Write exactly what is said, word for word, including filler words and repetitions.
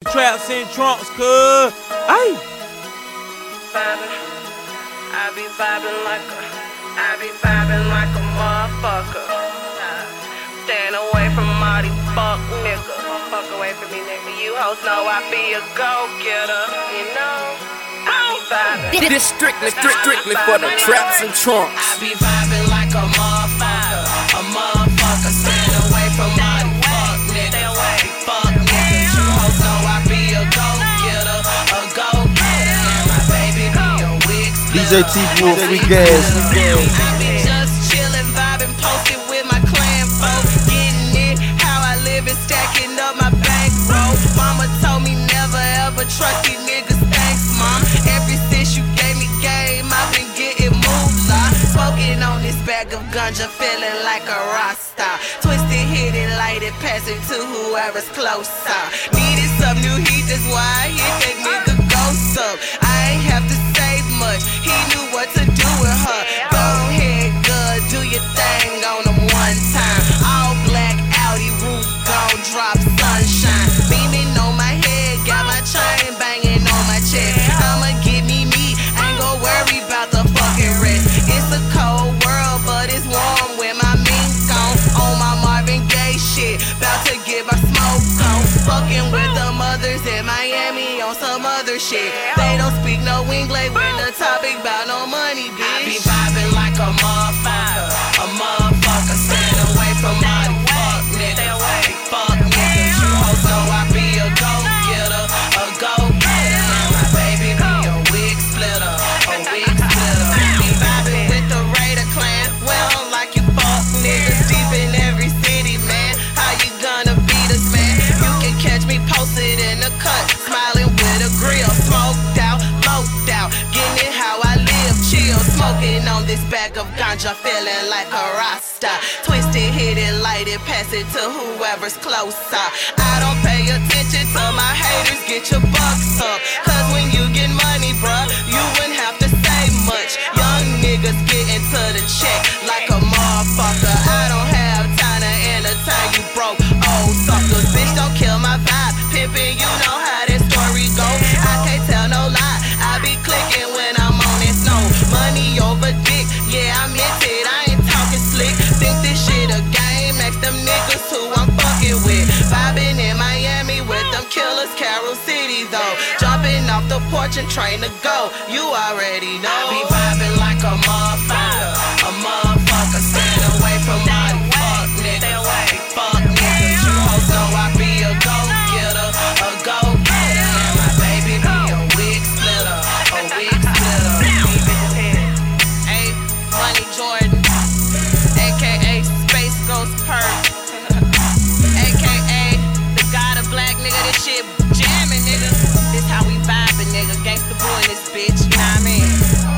traps in trunks, cuz. Ay. Vibing, I be vibing like a, I be vibing like a motherfucker. Stand away from all these fuck niggas. Fuck away from me, nigga. You hoes know I be a go-getter, you know. I be vibing. This strictly, strictly for the traps and trunks. I be vibing like a motherfucker, a motherfucker. Stand away from all these fuck niggas. Fuck niggas. You hoes know I be a go-getter, a go-getter. And my baby be a wig splitter. D J T-Wolf, free gas. I be just chillin', vibing, posted with my clan folks. Getting it, how I live and stacking up my bankroll. Mama told me never ever trust these niggas, thanks mom. Ever since you gave me game, I've been getting moolah. Smoking on this bag of ganja, feeling like a rasta. Twisted, hit it, light it, pass it to whoever's closer. Needed some new heat, that's why I hit that nigga ghost up. I ain't have to say much, he knew what to do with her. Go ahead, good, do your thing on him one time. All black Audi roof, gon' drop sunshine. Beaming on my head, got my chain banging on my chest. I'ma get me me, ain't gon' worry about the fucking rest. It's a cold world, but it's warm when my mink on. On my Marvin Gaye shit, bout to get my smoke on. Fucking with the mothers in Miami on some other shit. They don't speak no English when the topic bout no money, bitch. I be vibing like a motherfucker, a motherfucker. Stand away from all these fuck niggas, fuck niggas. You hoes know I be a go-getter, a go-getter. And my baby be a wig splitter, a wig splitter. Be vibing with the Raider clan, well like you fuck niggas. Deep in every city, man, how you gonna beat us, man? You can catch me posted in the cut, smiling with a grill. Smoked out, loped out, getting it how I live, chill. Smoking on this bag of ganja, feeling like a rasta. Twisted, hit it, light it, pass it to whoever's closer. I don't pay attention to my haters, get your bucks up. Cause when you get money, bruh, you wouldn't have to say much. Young niggas getting to the check like a motherfucker. I don't have time to entertain you broke old suckers. Bitch, don't kill my vibe, pimpin', you know how this story go. I can't tell no lie, I be clicking when I'm on that snow. Money over dick, yeah, I'm into it, I ain't talking slick. Think this shit a game, ask them niggas who I'm fucking with. Vibing in Miami with them killers, Carol City though. Jumping off the porch and train to go, you already know. I be vibing like a motherfucker, a motherfucker. Stand away from all these fuck niggas, fuck niggas. You hoes know I be a go-getter, a go-getter. And my baby be a wig splitter, a wig splitter. Hey, Money Jordan, aka Space Ghost Perk, aka the God of Black, nigga. This shit jamming, nigga. This how we vibing, nigga. Gangsta boy in this bitch, you know what I mean?